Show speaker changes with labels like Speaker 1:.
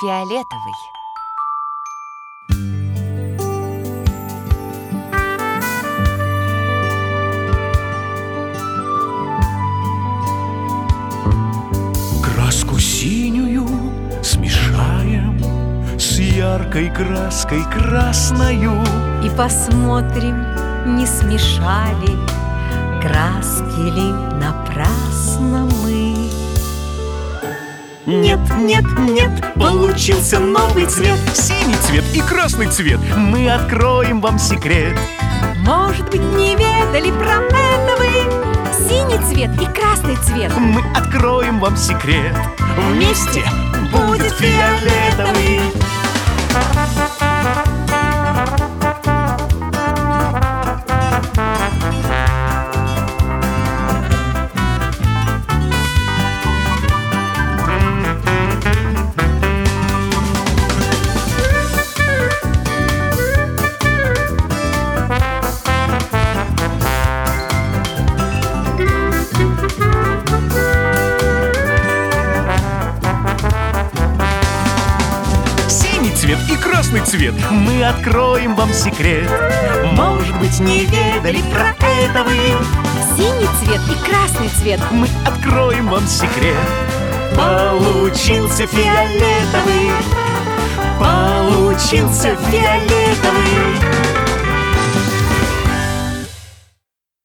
Speaker 1: фиолетовый.
Speaker 2: Краску синюю смешаем с яркой краской красною.
Speaker 3: И посмотрим, не смешали краски ли напрасно мы.
Speaker 2: Нет, нет, нет, получился новый цвет. Синий цвет и красный цвет. Мы откроем вам секрет.
Speaker 3: Может быть, не ведали про это вы? Синий цвет и красный цвет.
Speaker 2: Мы откроем вам секрет. Вместе будет фиолетовый. Цвет и красный цвет. Мы откроем вам секрет. Может быть, не ведали про это вы?
Speaker 3: Синий цвет и красный цвет.
Speaker 2: Мы откроем вам секрет. Получился фиолетовый. Получился фиолетовый.